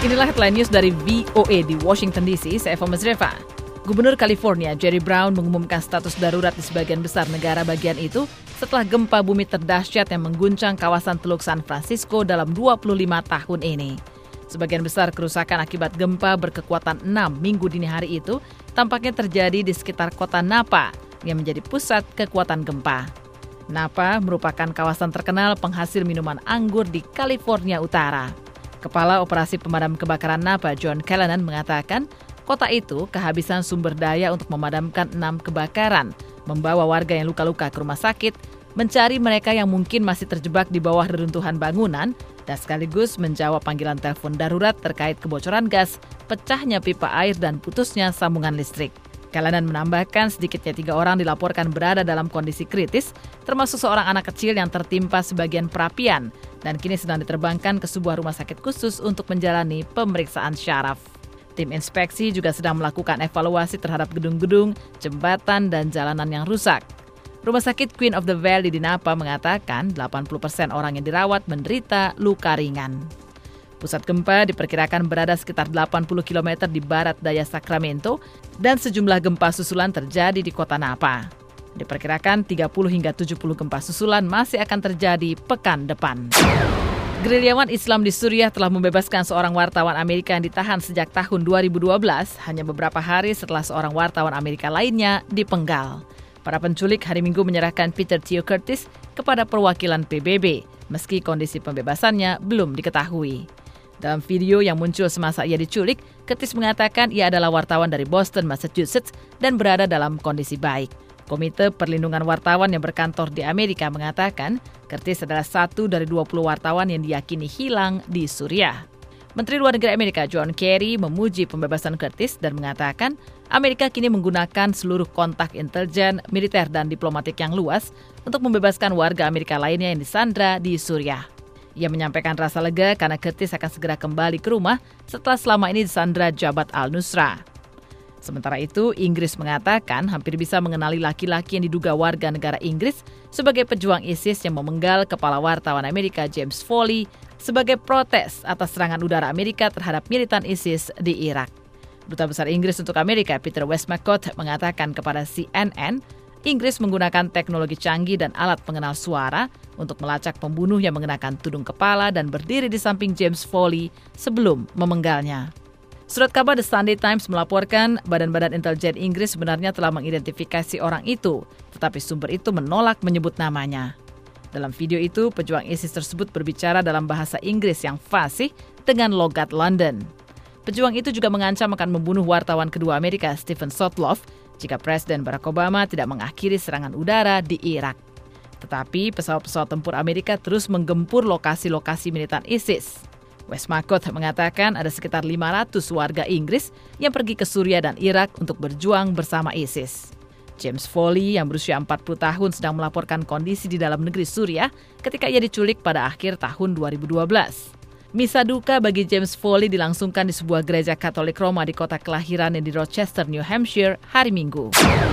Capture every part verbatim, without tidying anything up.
Inilah headline news dari V O A di Washington D C, saya Eva Mazreva. Gubernur California, Jerry Brown, mengumumkan status darurat di sebagian besar negara bagian itu setelah gempa bumi terdahsyat yang mengguncang kawasan Teluk San Francisco dalam dua puluh lima tahun ini. Sebagian besar kerusakan akibat gempa berkekuatan enam minggu dini hari itu tampaknya terjadi di sekitar kota Napa yang menjadi pusat kekuatan gempa. Napa merupakan kawasan terkenal penghasil minuman anggur di California Utara. Kepala Operasi Pemadam Kebakaran Napa, John Callanan, mengatakan kota itu kehabisan sumber daya untuk memadamkan enam kebakaran, membawa warga yang luka-luka ke rumah sakit, mencari mereka yang mungkin masih terjebak di bawah reruntuhan bangunan, dan sekaligus menjawab panggilan telepon darurat terkait kebocoran gas, pecahnya pipa air, dan putusnya sambungan listrik. Callanan menambahkan sedikitnya tiga orang dilaporkan berada dalam kondisi kritis, termasuk seorang anak kecil yang tertimpa sebagian perapian dan kini sedang diterbangkan ke sebuah rumah sakit khusus untuk menjalani pemeriksaan syaraf. Tim inspeksi juga sedang melakukan evaluasi terhadap gedung-gedung, jembatan, dan jalanan yang rusak. Rumah sakit Queen of the Valley di Napa mengatakan delapan puluh persen orang yang dirawat menderita luka ringan. Pusat gempa diperkirakan berada sekitar delapan puluh kilometer di barat daya Sacramento dan sejumlah gempa susulan terjadi di kota Napa. Diperkirakan tiga puluh hingga tujuh puluh gempa susulan masih akan terjadi pekan depan. Gerilyawan Islam di Suriah telah membebaskan seorang wartawan Amerika yang ditahan sejak tahun dua ribu dua belas, hanya beberapa hari setelah seorang wartawan Amerika lainnya dipenggal. Para penculik hari Minggu menyerahkan Peter Theo Curtis kepada perwakilan P B B, meski kondisi pembebasannya belum diketahui. Dalam video yang muncul semasa ia diculik, Curtis mengatakan ia adalah wartawan dari Boston, Massachusetts, dan berada dalam kondisi baik. Komite Perlindungan Wartawan yang berkantor di Amerika mengatakan Curtis adalah satu dari dua puluh wartawan yang diyakini hilang di Suriah. Menteri Luar Negeri Amerika John Kerry memuji pembebasan Curtis dan mengatakan Amerika kini menggunakan seluruh kontak intelijen, militer, dan diplomatik yang luas untuk membebaskan warga Amerika lainnya yang disandra di Suriah. Ia menyampaikan rasa lega karena Curtis akan segera kembali ke rumah setelah selama ini disandra Jabhat al-Nusra. Sementara itu, Inggris mengatakan hampir bisa mengenali laki-laki yang diduga warga negara Inggris sebagai pejuang ISIS yang memenggal kepala wartawan Amerika James Foley sebagai protes atas serangan udara Amerika terhadap militan ISIS di Irak. Duta Besar Inggris untuk Amerika Peter Westmacott mengatakan kepada C N N, Inggris menggunakan teknologi canggih dan alat pengenal suara untuk melacak pembunuh yang mengenakan tudung kepala dan berdiri di samping James Foley sebelum memenggalnya. Surat kabar The Sunday Times melaporkan badan-badan intelijen Inggris sebenarnya telah mengidentifikasi orang itu, tetapi sumber itu menolak menyebut namanya. Dalam video itu, pejuang ISIS tersebut berbicara dalam bahasa Inggris yang fasih dengan logat London. Pejuang itu juga mengancam akan membunuh wartawan kedua Amerika Stephen Sotloff jika Presiden Barack Obama tidak mengakhiri serangan udara di Irak. Tetapi pesawat-pesawat tempur Amerika terus menggempur lokasi-lokasi militan ISIS. Westmacott mengatakan ada sekitar lima ratus warga Inggris yang pergi ke Suriah dan Irak untuk berjuang bersama ISIS. James Foley yang berusia empat puluh tahun sedang melaporkan kondisi di dalam negeri Suriah ketika ia diculik pada akhir tahun dua ribu dua belas. Misa duka bagi James Foley dilangsungkan di sebuah gereja Katolik Roma di kota kelahirannya di Rochester, New Hampshire, hari Minggu.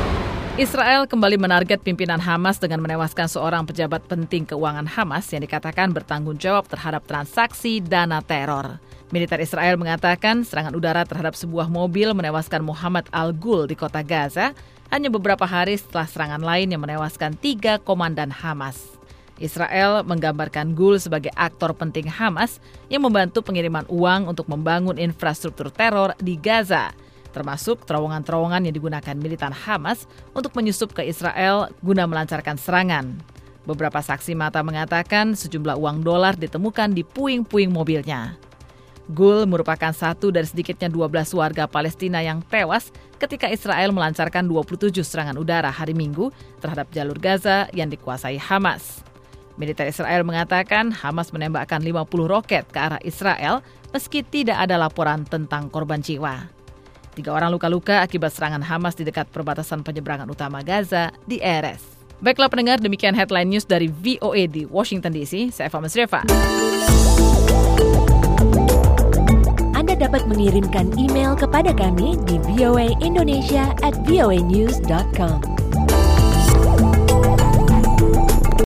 Israel kembali menarget pimpinan Hamas dengan menewaskan seorang pejabat penting keuangan Hamas yang dikatakan bertanggung jawab terhadap transaksi dana teror. Militer Israel mengatakan serangan udara terhadap sebuah mobil menewaskan Muhammad Al-Ghul di kota Gaza hanya beberapa hari setelah serangan lain yang menewaskan tiga komandan Hamas. Israel menggambarkan Ghul sebagai aktor penting Hamas yang membantu pengiriman uang untuk membangun infrastruktur teror di Gaza, termasuk terowongan-terowongan yang digunakan militan Hamas untuk menyusup ke Israel guna melancarkan serangan. Beberapa saksi mata mengatakan sejumlah uang dolar ditemukan di puing-puing mobilnya. Ghul merupakan satu dari sedikitnya dua belas warga Palestina yang tewas ketika Israel melancarkan dua puluh tujuh serangan udara hari Minggu terhadap jalur Gaza yang dikuasai Hamas. Militer Israel mengatakan Hamas menembakkan lima puluh roket ke arah Israel meski tidak ada laporan tentang korban jiwa. Tiga orang luka-luka akibat serangan Hamas di dekat perbatasan penyeberangan utama Gaza di Erez. Baiklah pendengar, demikian headline news dari V O A di Washington D C. Saya Eva Mazreva. Anda dapat mengirimkan email kepada kami di voa indonesia at voanews dot com.